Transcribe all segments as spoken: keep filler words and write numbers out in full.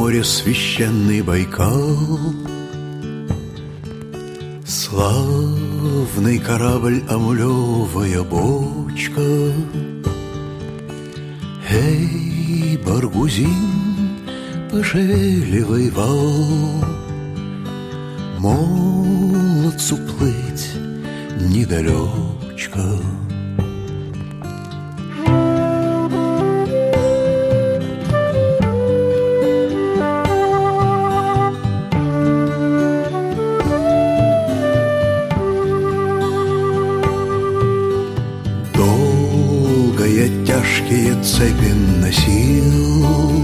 море священный Байкал. Славный корабль, амулевая бочка. Эй, Баргузин, пошевеливай вал. Молодцу плыть недалечка. Долго я тяжкие цепи носил,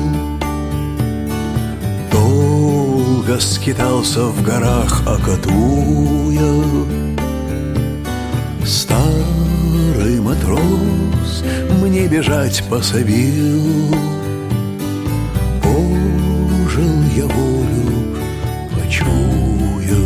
долго скитался в горах, окатуя. Старый матрос мне бежать пособил. Ожил я волю, почуя.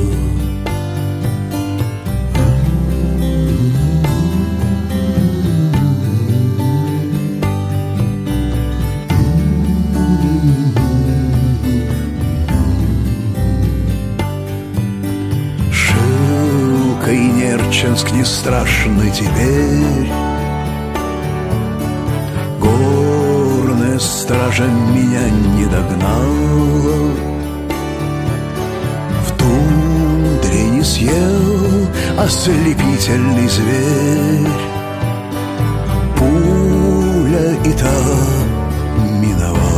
Шилкой Нерчинск не страшный теперь. Горная стража меня не догнала. В тундре не съел ослепительный зверь. Пуля и та миновала.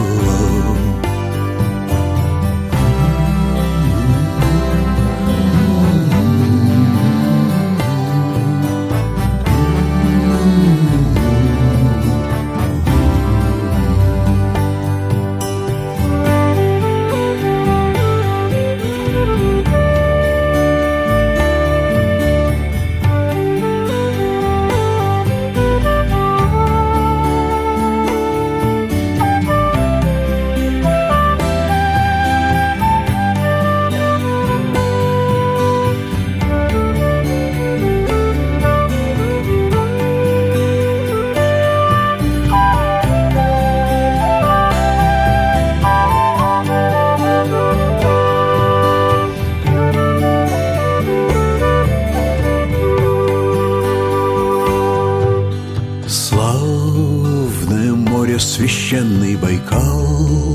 Славное море священный Байкал.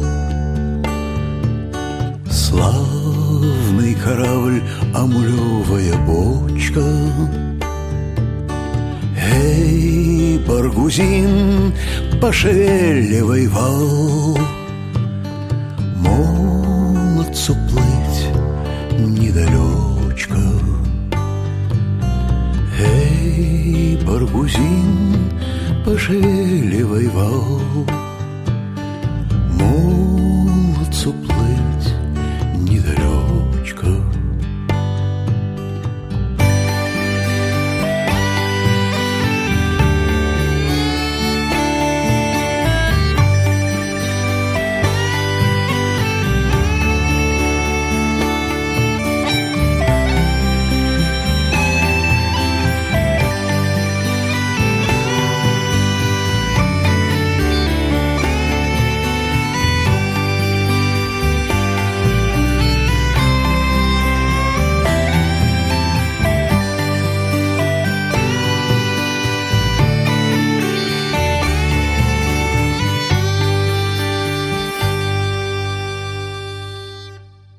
Славный корабль, амулевая бочка. Эй, Баргузин, пошевеливай вал. Молодцу плыть недалечка. Эй, Баргузин, пошевеливай вал. Молодцу плыть недалечка.